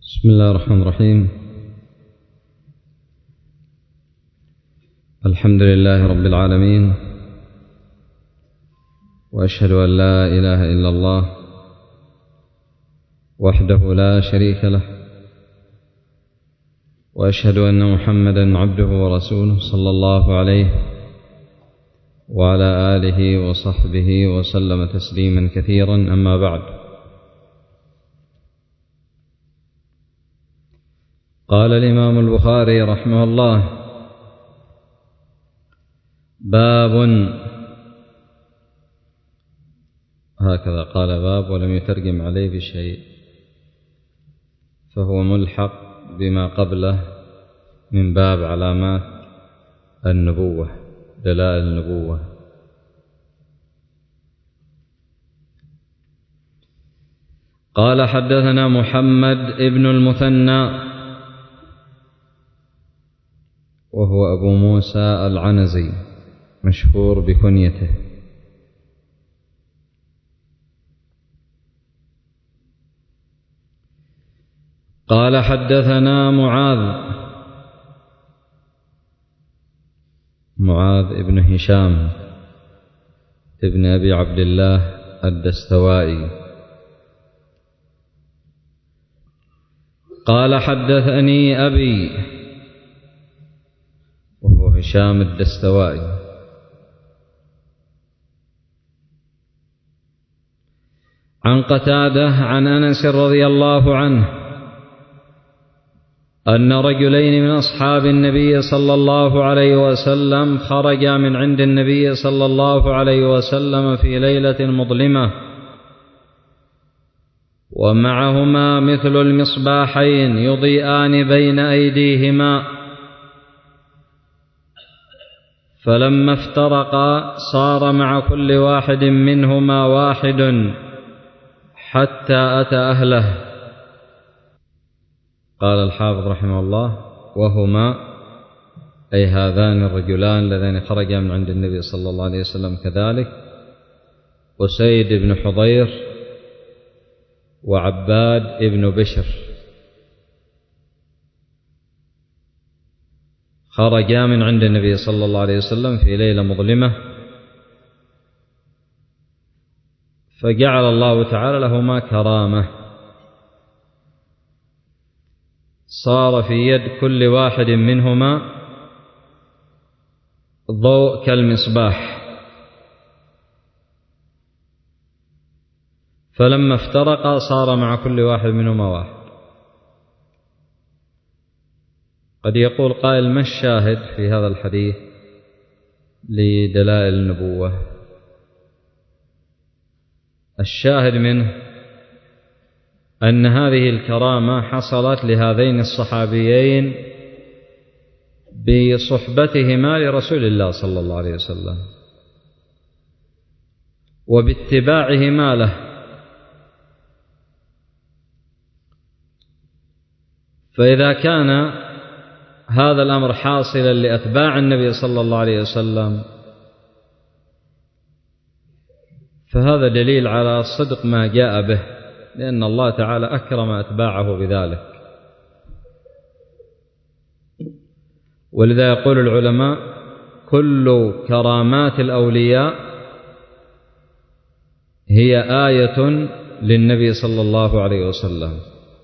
بسم الله الرحمن الرحيم. الحمد لله رب العالمين، وأشهد أن لا إله إلا الله وحده لا شريك له، وأشهد أن محمدا عبده ورسوله صلى الله عليه وعلى آله وصحبه وسلم تسليما كثيرا. أما بعد، قال الإمام البخاري رحمه الله: باب، هكذا قال باب ولم يترجم عليه بشيء، فهو ملحق بما قبله من باب علامات النبوة، دلائل النبوة. قال: حدثنا محمد ابن المثنى وهو أبو موسى العنزي، مشهور بكنيته. قال: حدثنا معاذ ابن هشام ابن أبي عبد الله الدستوائي. قال: حدثني أبي، وهو هشام الدستوائي. عن قتادة عن أنس رضي الله عنه أن رجلين من أصحاب النبي صلى الله عليه وسلم خرجا من عند النبي صلى الله عليه وسلم في ليلة مظلمة، ومعهما مثل المصباحين يضيئان بين أيديهما، فلما افترقا صار مع كل واحد منهما واحد حتى أتى أهله. قال الحافظ رحمه الله: وهما أي هذان الرجلان اللذين خرجا من عند النبي صلى الله عليه وسلم كذلك، أسيد بن حضير وعباد بن بشر، خرجا من عند النبي صلى الله عليه وسلم في ليلة مظلمة، فجعل الله تعالى لهما كرامة، صار في يد كل واحد منهما ضوء كالمصباح، فلما افترقا صار مع كل واحد منهما واحد. قد يقول قائل: ما الشاهد في هذا الحديث لدلائل النبوة؟ الشاهد منه أن هذه الكرامة حصلت لهذين الصحابيين بصحبتهما لرسول الله صلى الله عليه وسلم وباتباعهما له، فإذا كان هذا الأمر حاصلا لأتباع النبي صلى الله عليه وسلم فهذا دليل على صدق ما جاء به، لأن الله تعالى أكرم أتباعه بذلك. ولذا يقول العلماء: كل كرامات الأولياء هي آية للنبي صلى الله عليه وسلم،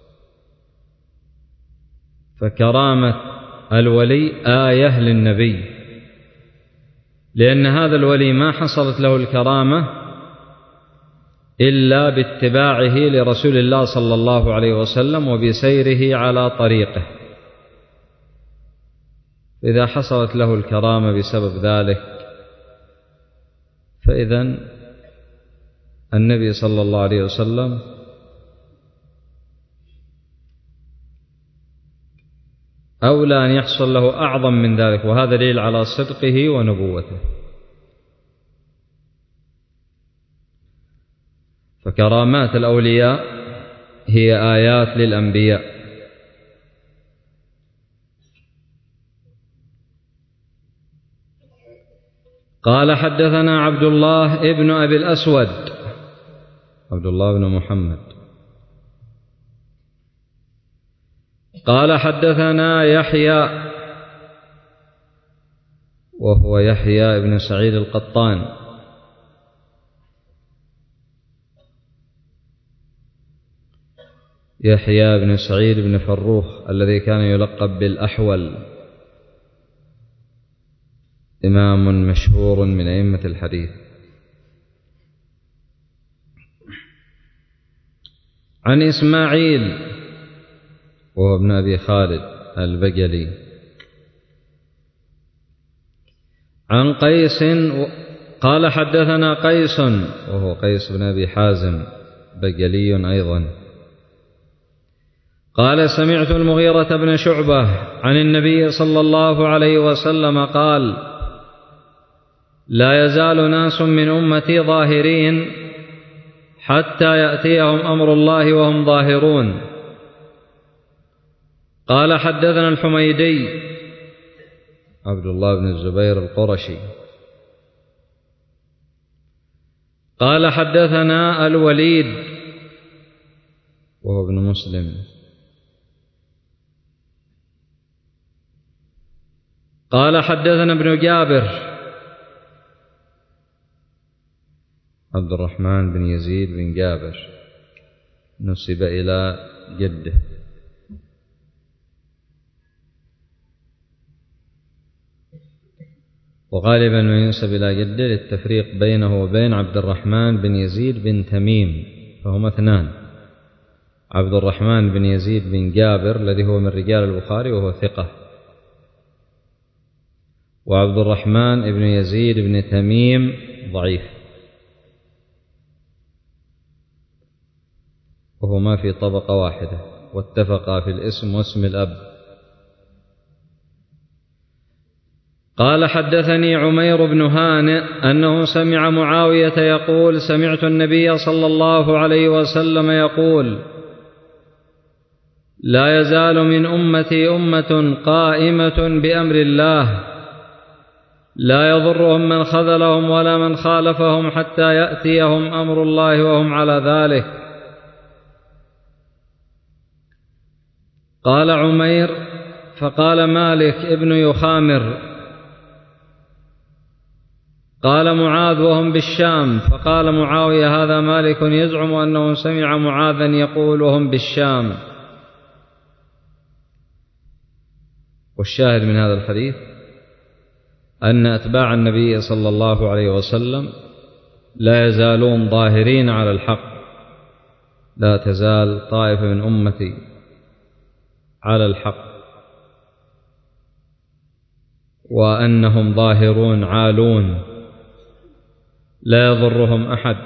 فكرامة الولي آية للنبي، لأن هذا الولي ما حصلت له الكرامة إلا باتباعه لرسول الله صلى الله عليه وسلم وبسيره على طريقه، إذا حصلت له الكرامة بسبب ذلك فإذن النبي صلى الله عليه وسلم أولى أن يحصل له أعظم من ذلك، وهذا دليل على صدقه ونبوته. فكرامات الأولياء هي آيات للأنبياء. قال: حدثنا عبد الله ابن أبي الأسود، عبد الله بن محمد قال حدثنا يحيى وهو يحيى بن سعيد القطان يحيى بن سعيد بن فروخ الذي كان يلقب بالأحول، إمام مشهور من أئمة الحديث. عن إسماعيل وهو ابن أبي خالد البجلي عن قيس قال حدثنا قيس وهو قيس بن أبي حازم بجلي أيضا قال سمعت المغيرة بن شعبة عن النبي صلى الله عليه وسلم قال لا يزال ناس من أمتي ظاهرين حتى يأتيهم أمر الله وهم ظاهرون. قال حدثنا الحميدي عبد الله بن الزبير القرشي قال حدثنا الوليد وهو ابن مسلم قال حدثنا ابن جابر عبد الرحمن بن يزيد بن جابر نسب إلى جده وغالبا ما ينسب إلى جده للتفريق بينه وبين عبد الرحمن بن يزيد بن تميم، فهما اثنان، عبد الرحمن بن يزيد بن جابر الذي هو من رجال البخاري وهو ثقة، وعبد الرحمن بن يزيد بن تميم ضعيف، وهما في طبقة واحدة واتفقا في الاسم واسم الأب. قال حدثني عمير بن هانئ أنه سمع معاوية يقول سمعت النبي صلى الله عليه وسلم يقول لا يزال من أمتي أمة قائمة بأمر الله لا يضرهم من خذلهم ولا من خالفهم حتى يأتيهم أمر الله وهم على ذلك. قال عمير فقال مالك ابن يخامر قال معاذ وهم بالشام، فقال معاوية هذا مالك يزعم أنه سمع معاذا يقول وهم بالشام. والشاهد من هذا الحديث أن أتباع النبي صلى الله عليه وسلم لا يزالون ظاهرين على الحق، لا تزال طائفة من أمتي على الحق وأنهم ظاهرون عالون لا يضرهم أحد،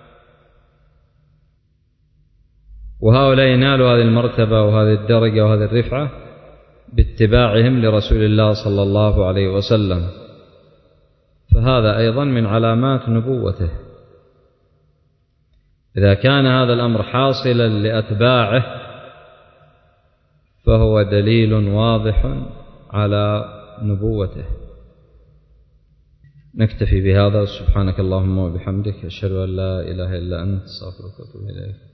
وهؤلاء ينالوا هذه المرتبة وهذه الدرجة وهذه الرفعة باتباعهم لرسول الله صلى الله عليه وسلم، فهذا أيضا من علامات نبوته. إذا كان هذا الأمر حاصلا لأتباعه فهو دليل واضح على نبوته. نكتفي بهذا، سبحانك اللهم وبحمدك أشهد أن لا إله إلا أنت أستغفرك وأتوب إليك.